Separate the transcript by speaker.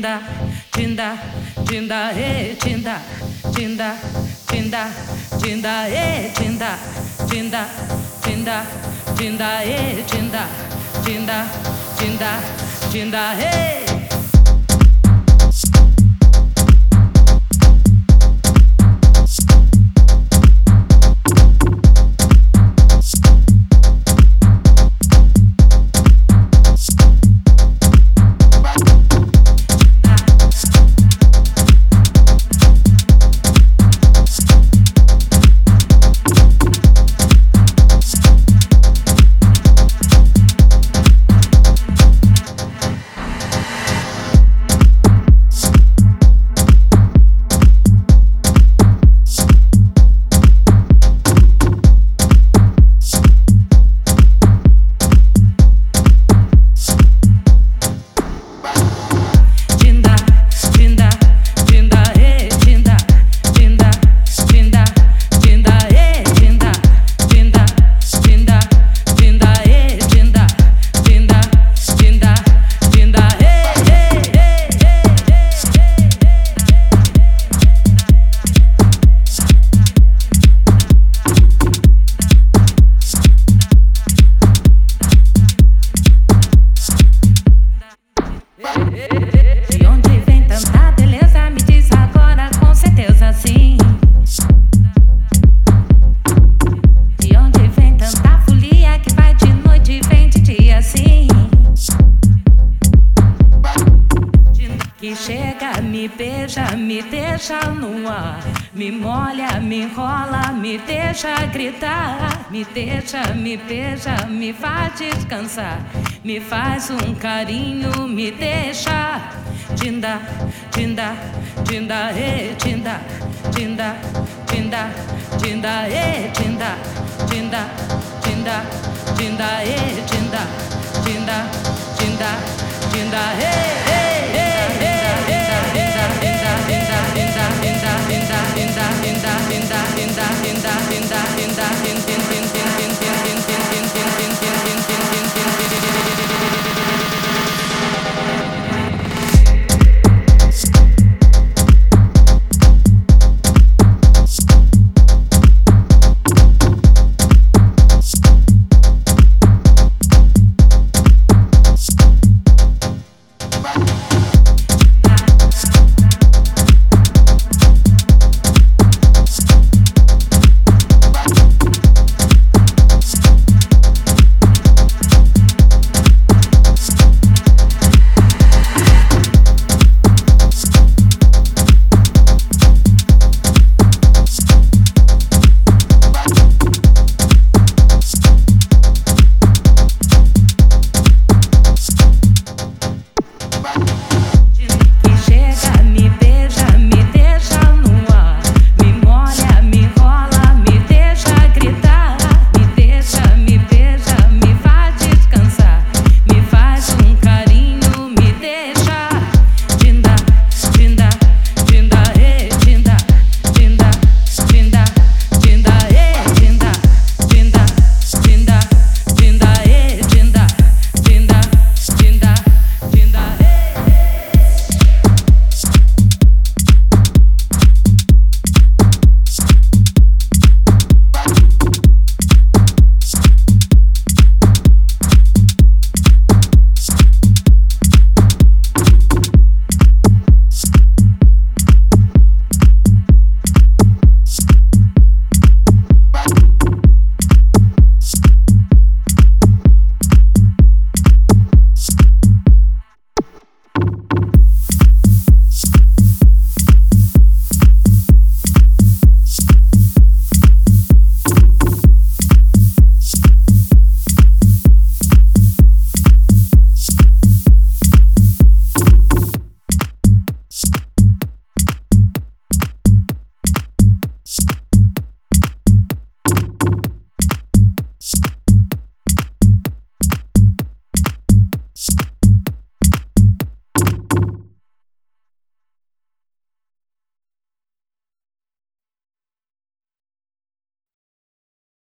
Speaker 1: Tinda, tinda, tinda, tinda, tinda, tinda, tinda, tinda, tinda, tinda, tinda, tinda, tinda, tinda, tinda, De onde vem tanta beleza? Me diz agora com certeza sim. De onde vem tanta folia que vai de noite e vem de dia sim? Que chega, me beija, me deixa no ar, me molha, me enrola, me deixa gritar, me deixa, me beija, me faz descansar, me faz um carinho, me deixa. Tinda, tinda, tinda, tinda, tinda, tinda, tinda, tinda, tinda, tinda, tinda, tinda, tinda, tinda, tinda,